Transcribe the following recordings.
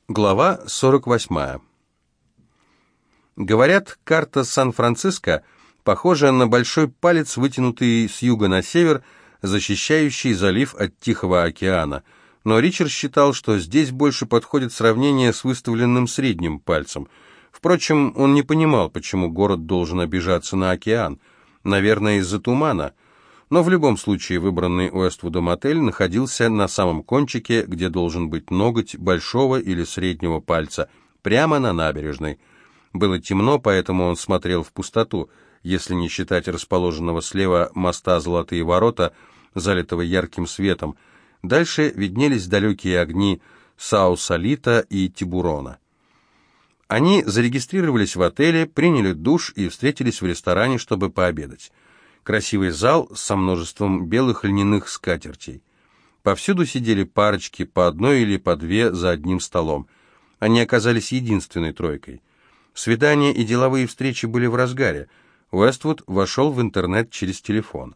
Глава 48. Говорят, карта Сан-Франциско похожа на большой палец, вытянутый с юга на север, защищающий залив от Тихого океана. Но Ричард считал, что здесь больше подходит сравнение с выставленным средним пальцем. Впрочем, он не понимал, почему город должен обижаться на океан. Наверное, из-за тумана. Но в любом случае выбранный Уэствудом отель находился на самом кончике, где должен быть ноготь большого или среднего пальца, прямо на набережной. Было темно, поэтому он смотрел в пустоту, если не считать расположенного слева моста Золотые ворота, залитого ярким светом. Дальше виднелись далекие огни Сау-Салита и Тибурона. Они зарегистрировались в отеле, приняли душ и встретились в ресторане, чтобы пообедать. Красивый зал со множеством белых льняных скатертей. Повсюду сидели парочки, по одной или по две за одним столом. Они оказались единственной тройкой. Свидания и деловые встречи были в разгаре. Уэствуд вошел в интернет через телефон.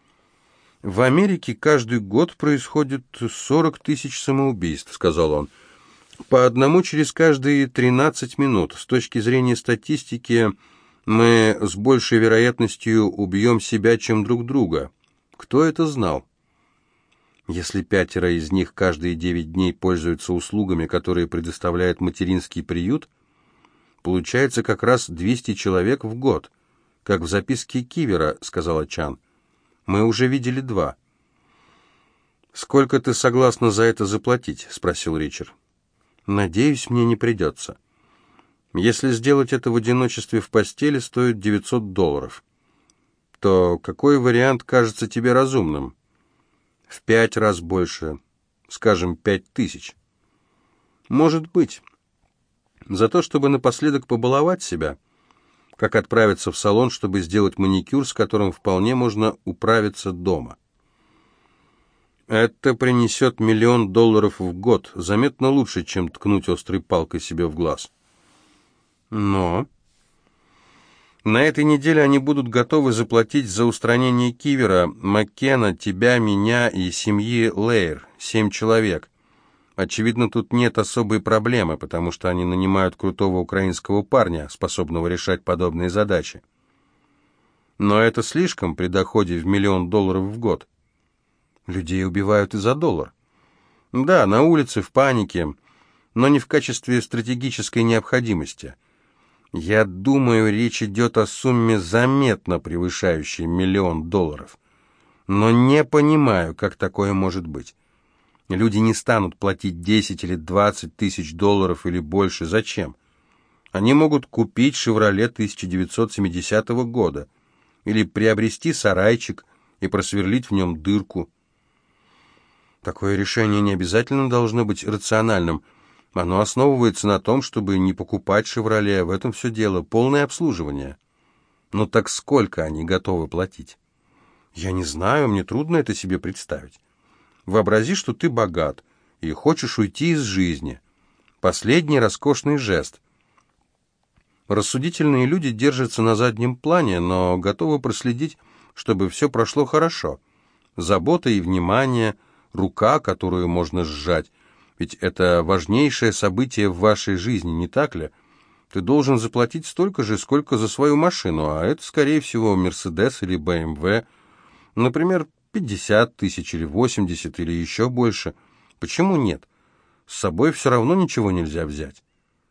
«В Америке каждый год происходит 40 тысяч самоубийств», — сказал он. «По одному через каждые 13 минут. С точки зрения статистики, мы с большей вероятностью убьем себя, чем друг друга. Кто это знал? Если 5 из них каждые 9 дней пользуются услугами, которые предоставляет материнский приют, получается как раз 200 человек в год, как в записке Кивера», — сказала Чан. «Мы уже видели 2. «Сколько ты согласна за это заплатить?» — спросил Ричард. «Надеюсь, мне не придется. Если сделать это в одиночестве в постели, стоит $900. То какой вариант кажется тебе разумным?» «В 5 раз больше. Скажем, 5000. «Может быть. За то, чтобы напоследок побаловать себя, как отправиться в салон, чтобы сделать маникюр, с которым вполне можно управиться дома». «Это принесет $1 миллион в год. Заметно лучше, чем ткнуть острой палкой себе в глаз». «Но...» «На этой неделе они будут готовы заплатить за устранение Кивера, Маккена, тебя, меня и семьи Лейер, 7 человек. Очевидно, тут нет особой проблемы, потому что они нанимают крутого украинского парня, способного решать подобные задачи. Но это слишком при доходе в $1 миллион в год. Людей убивают и за $1. Да, на улице, в панике, но не в качестве стратегической необходимости. Я думаю, речь идет о сумме, заметно превышающей $1 миллион. Но не понимаю, как такое может быть. Люди не станут платить 10 или 20 тысяч долларов или больше. Зачем? Они могут купить «Шевроле» 1970 года или приобрести сарайчик и просверлить в нем дырку. Такое решение не обязательно должно быть рациональным. Оно основывается на том, чтобы не покупать «Шевроле». В этом все дело. Полное обслуживание. Но так сколько они готовы платить? Я не знаю, мне трудно это себе представить. Вообрази, что ты богат и хочешь уйти из жизни. Последний роскошный жест. Рассудительные люди держатся на заднем плане, но готовы проследить, чтобы все прошло хорошо. Забота и внимание, рука, которую можно сжать. Ведь это важнейшее событие в вашей жизни, не так ли? Ты должен заплатить столько же, сколько за свою машину, а это, скорее всего, Мерседес или БМВ. Например, 50 тысяч или 80 или еще больше. Почему нет? С собой все равно ничего нельзя взять.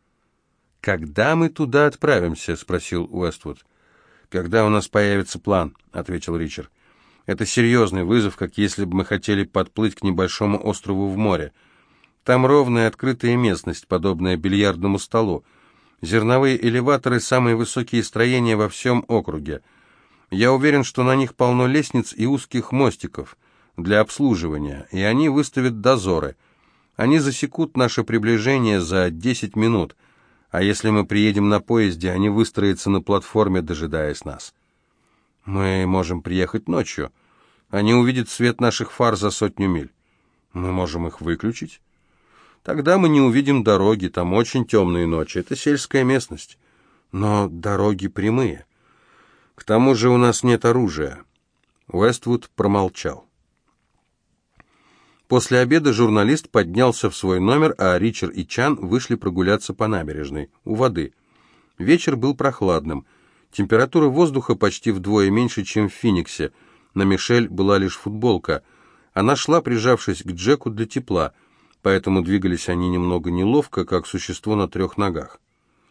«Когда мы туда отправимся?» — спросил Уэствуд. «Когда у нас появится план», — ответил Ричард. «Это серьезный вызов, как если бы мы хотели подплыть к небольшому острову в море. Там ровная открытая местность, подобная бильярдному столу. Зерновые элеваторы — самые высокие строения во всем округе. Я уверен, что на них полно лестниц и узких мостиков для обслуживания, и они выставят дозоры. Они засекут наше приближение за 10 минут, а если мы приедем на поезде, они выстроятся на платформе, дожидаясь нас. Мы можем приехать ночью. Они увидят свет наших фар за 100 миль. Мы можем их выключить. Тогда мы не увидим дороги, там очень темные ночи, это сельская местность. Но дороги прямые. К тому же у нас нет оружия». Уэствуд промолчал. После обеда журналист поднялся в свой номер, а Ричард и Чан вышли прогуляться по набережной, у воды. Вечер был прохладным. Температура воздуха почти вдвое меньше, чем в Финиксе. На Мишель была лишь футболка. Она шла, прижавшись к Джеку для тепла, поэтому двигались они немного неловко, как существо на 3 ногах.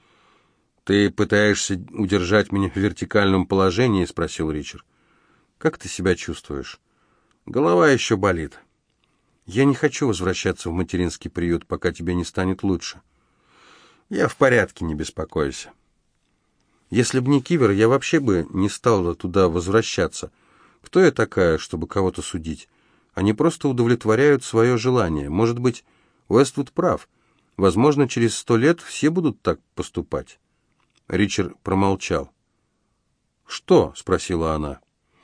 «Ты пытаешься удержать меня в вертикальном положении?» — спросил Ричард. «Как ты себя чувствуешь?» «Голова еще болит». «Я не хочу возвращаться в материнский приют, пока тебе не станет лучше». «Я в порядке, не беспокойся». «Если б не Кивер, я вообще бы не стала туда возвращаться. Кто я такая, чтобы кого-то судить? Они просто удовлетворяют свое желание. Может быть, Уэствуд прав. Возможно, через 100 лет все будут так поступать». Ричард промолчал. «Что?» — спросила она.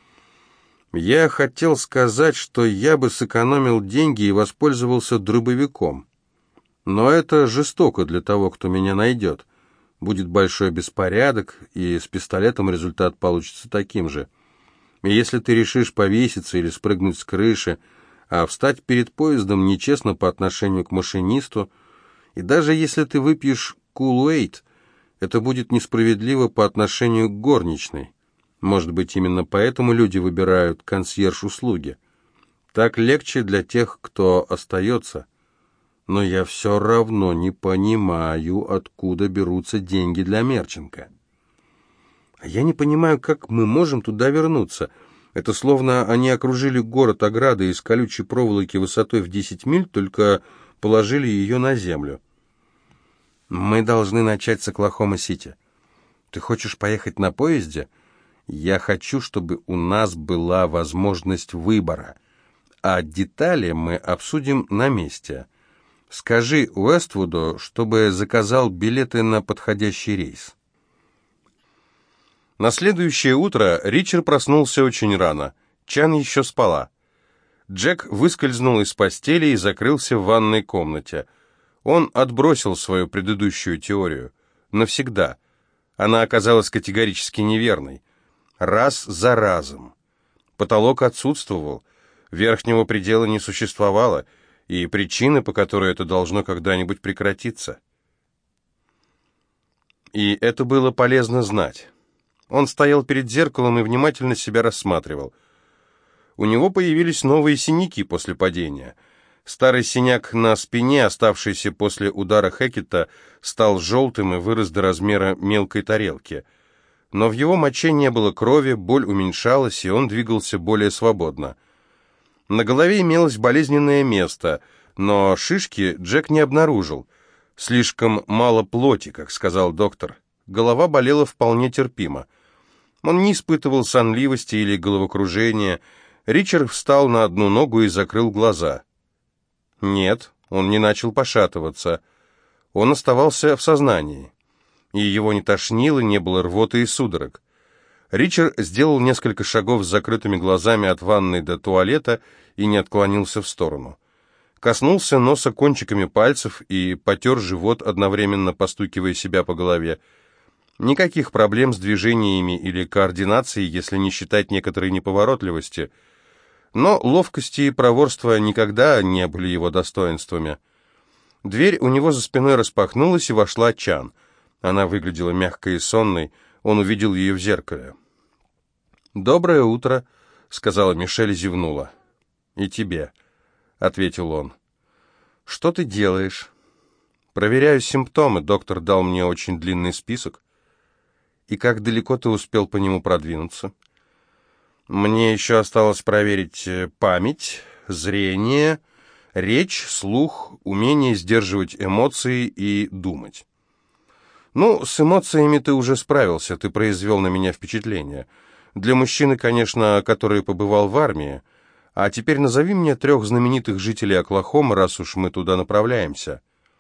«Я хотел сказать, что я бы сэкономил деньги и воспользовался дробовиком. Но это жестоко для того, кто меня найдет. Будет большой беспорядок, и с пистолетом результат получится таким же. И если ты решишь повеситься или спрыгнуть с крыши, а встать перед поездом нечестно по отношению к машинисту, и даже если ты выпьешь Кул-Уэйт, это будет несправедливо по отношению к горничной. Может быть, именно поэтому люди выбирают консьерж-услуги. Так легче для тех, кто остается. Но я все равно не понимаю, откуда берутся деньги для Мерченко. А я не понимаю, как мы можем туда вернуться. Это словно они окружили город оградой из колючей проволоки высотой в 10 миль, только положили ее на землю. Мы должны начать с Оклахома-Сити. Ты хочешь поехать на поезде? Я хочу, чтобы у нас была возможность выбора, а детали мы обсудим на месте. Скажи Уэствуду, чтобы заказал билеты на подходящий рейс». На следующее утро Ричард проснулся очень рано. Чан еще спала. Джек выскользнул из постели и закрылся в ванной комнате. Он отбросил свою предыдущую теорию. Навсегда. Она оказалась категорически неверной. Раз за разом. Потолок отсутствовал, верхнего предела не существовало, и причины, по которой это должно когда-нибудь прекратиться. И это было полезно знать. Он стоял перед зеркалом и внимательно себя рассматривал. У него появились новые синяки после падения. Старый синяк на спине, оставшийся после удара Хекета, стал желтым и вырос до размера мелкой тарелки. Но в его моче не было крови, боль уменьшалась, и он двигался более свободно. На голове имелось болезненное место, но шишки Джек не обнаружил. Слишком мало плоти, как сказал доктор. Голова болела вполне терпимо. Он не испытывал сонливости или головокружения. Ричард встал на одну ногу и закрыл глаза. Нет, он не начал пошатываться. Он оставался в сознании. И его не тошнило, не было рвоты и судорог. Ричард сделал несколько шагов с закрытыми глазами от ванной до туалета и не отклонился в сторону. Коснулся носа кончиками пальцев и потер живот, одновременно постукивая себя по голове. Никаких проблем с движениями или координацией, если не считать некоторой неповоротливости. Но ловкости и проворство никогда не были его достоинствами. Дверь у него за спиной распахнулась, и вошла Чан. Она выглядела мягкой и сонной, он увидел ее в зеркале. «Доброе утро», — сказала Мишель и зевнула. «И тебе», — ответил он. «Что ты делаешь?» «Проверяю симптомы, доктор дал мне очень длинный список». «И как далеко ты успел по нему продвинуться?» «Мне еще осталось проверить память, зрение, речь, слух, умение сдерживать эмоции и думать». «Ну, с эмоциями ты уже справился, ты произвел на меня впечатление. Для мужчины, конечно, который побывал в армии. А теперь назови мне 3 знаменитых жителей Оклахомы, раз уж мы туда направляемся».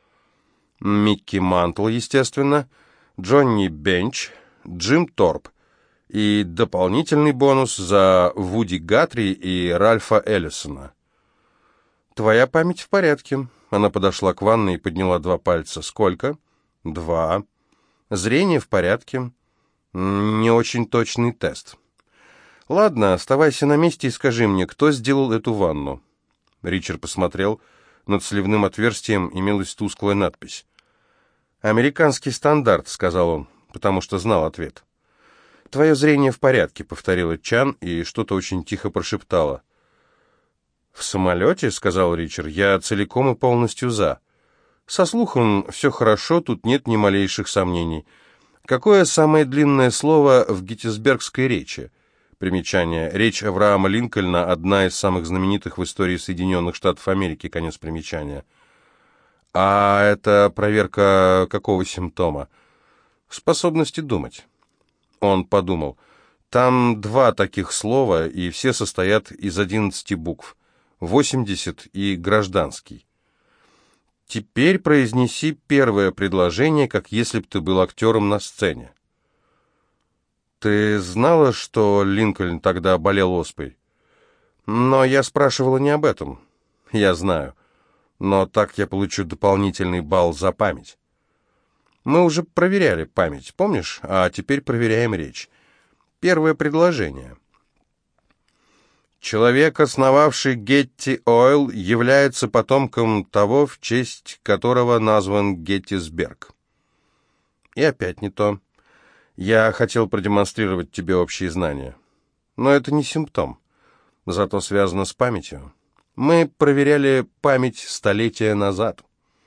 «Микки Мантл, естественно, Джонни Бенч, Джим Торп и дополнительный бонус за Вуди Гатри и Ральфа Эллисона». «Твоя память в порядке». Она подошла к ванной и подняла 2 пальца. «Сколько?» «2». «Зрение в порядке». «Не очень точный тест». «Ладно, оставайся на месте и скажи мне, кто сделал эту ванну?» Ричард посмотрел. Над сливным отверстием имелась тусклая надпись. «Американский стандарт», — сказал он, потому что знал ответ. «Твое зрение в порядке», — повторила Чан и что-то очень тихо прошептала. «В самолете», — сказал Ричард, — «я целиком и полностью за. Со слухом все хорошо, тут нет ни малейших сомнений. Какое самое длинное слово в Геттисбергской речи?» Примечание. Речь Авраама Линкольна — одна из самых знаменитых в истории Соединенных Штатов Америки. Конец примечания. «А это проверка какого симптома?» «Способности думать». Он подумал. «Там 2 таких слова, и все состоят из 11 букв. 80 и гражданский. Теперь произнеси первое предложение, как если бы ты был актером на сцене». «Ты знала, что Линкольн тогда болел оспой?» «Но я спрашивала не об этом». «Я знаю. Но так я получу дополнительный балл за память». «Мы уже проверяли память, помнишь? А теперь проверяем речь. Первое предложение. Человек, основавший Getty Oil, является потомком того, в честь которого назван Геттисберг». И опять не то. «Я хотел продемонстрировать тебе общие знания». Но это не симптом, зато связано с памятью. Мы проверяли память столетия назад.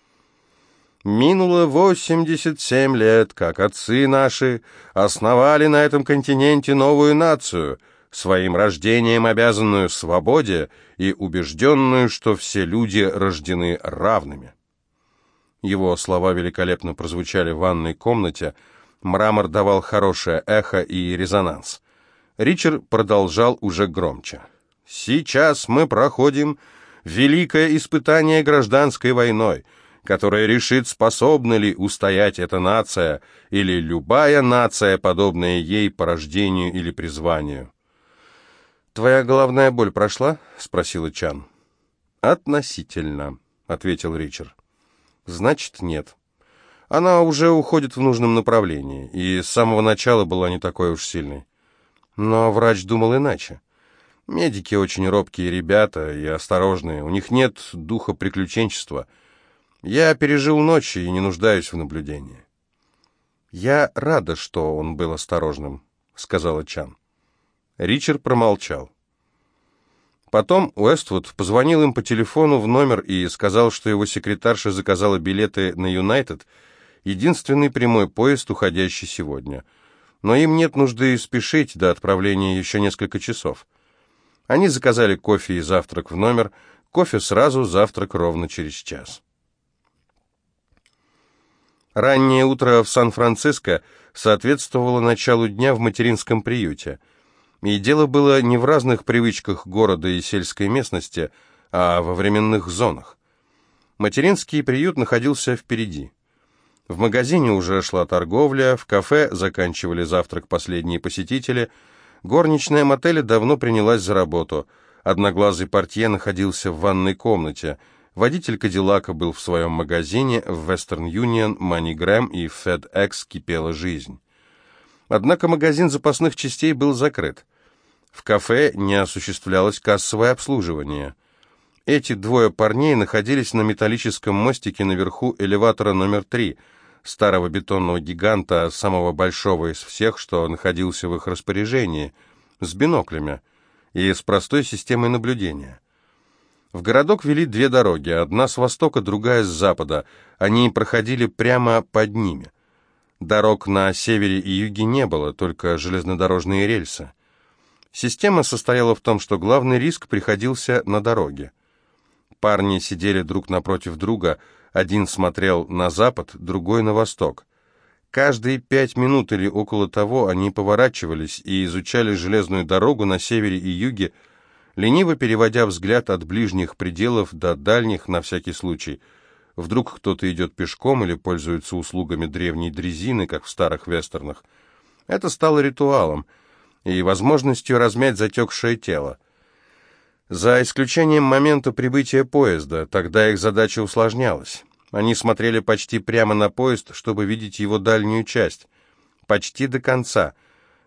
«Минуло 87 лет, как отцы наши основали на этом континенте новую нацию, своим рождением обязанную свободе и убежденную, что все люди рождены равными». Его слова великолепно прозвучали в ванной комнате. Мрамор давал хорошее эхо и резонанс. Ричард продолжал уже громче. «Сейчас мы проходим великое испытание гражданской войной, которое решит, способна ли устоять эта нация или любая нация, подобная ей по рождению или призванию». «Твоя головная боль прошла?» — спросила Чан. «Относительно», — ответил Ричард. «Значит, нет. Она уже уходит в нужном направлении, и с самого начала была не такой уж сильной. Но врач думал иначе. Медики очень робкие ребята и осторожные, у них нет духа приключенчества. Я пережил ночь и не нуждаюсь в наблюдении». «Я рада, что он был осторожным», — сказала Чан. Ричард промолчал. Потом Уэствуд позвонил им по телефону в номер и сказал, что его секретарша заказала билеты на Юнайтед, единственный прямой поезд, уходящий сегодня. Но им нет нужды спешить, до отправления еще несколько часов. Они заказали кофе и завтрак в номер, кофе сразу, завтрак ровно через час. Раннее утро в Сан-Франциско соответствовало началу дня в материнском приюте. И дело было не в разных привычках города и сельской местности, а во временных зонах. Материнский приют находился впереди. В магазине уже шла торговля, в кафе заканчивали завтрак последние посетители, горничная мотеля давно принялась за работу, одноглазый портье находился в ванной комнате, водитель Кадиллака был в своем магазине, в Western Union, MoneyGram и FedEx кипела жизнь. Однако магазин запасных частей был закрыт. В кафе не осуществлялось кассовое обслуживание. Эти 2 парней находились на металлическом мостике наверху элеватора номер 3, старого бетонного гиганта, самого большого из всех, что находился в их распоряжении, с биноклями и с простой системой наблюдения. В городок вели 2 дороги, одна с востока, другая с запада. Они проходили прямо под ними. Дорог на севере и юге не было, только железнодорожные рельсы. Система состояла в том, что главный риск приходился на дороге. Парни сидели друг напротив друга, один смотрел на запад, другой на восток. Каждые 5 минут или около того они поворачивались и изучали железную дорогу на севере и юге, лениво переводя взгляд от ближних пределов до дальних на всякий случай. Вдруг кто-то идет пешком или пользуется услугами древней дрезины, как в старых вестернах. Это стало ритуалом и возможностью размять затекшее тело. За исключением момента прибытия поезда, тогда их задача усложнялась. Они смотрели почти прямо на поезд, чтобы видеть его дальнюю часть. Почти до конца.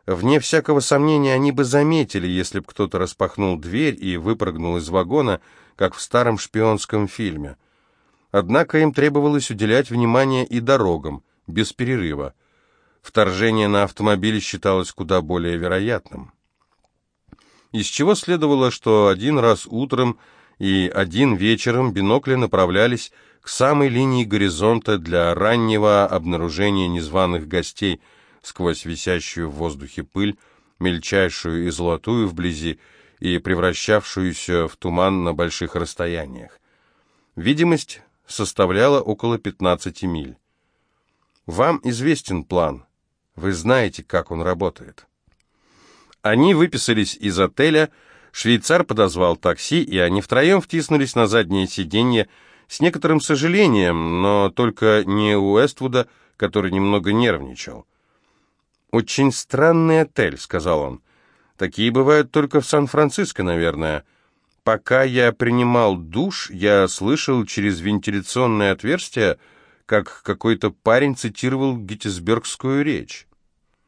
Вне всякого сомнения, они бы заметили, если бы кто-то распахнул дверь и выпрыгнул из вагона, как в старом шпионском фильме. Однако им требовалось уделять внимание и дорогам, без перерыва. Вторжение на автомобиле считалось куда более вероятным. Из чего следовало, что один раз утром и один вечером бинокли направлялись к самой линии горизонта для раннего обнаружения незваных гостей сквозь висящую в воздухе пыль, мельчайшую и золотую вблизи и превращавшуюся в туман на больших расстояниях. Видимость составляла около 15 миль. Вам известен план. Вы знаете, как он работает. Они выписались из отеля, швейцар подозвал такси, и они втроем втиснулись на заднее сиденье с некоторым сожалением, но только не Уэствуда, который немного нервничал. «Очень странный отель», — сказал он. «Такие бывают только в Сан-Франциско, наверное. Пока я принимал душ, я слышал через вентиляционное отверстие, как какой-то парень цитировал геттисбергскую речь».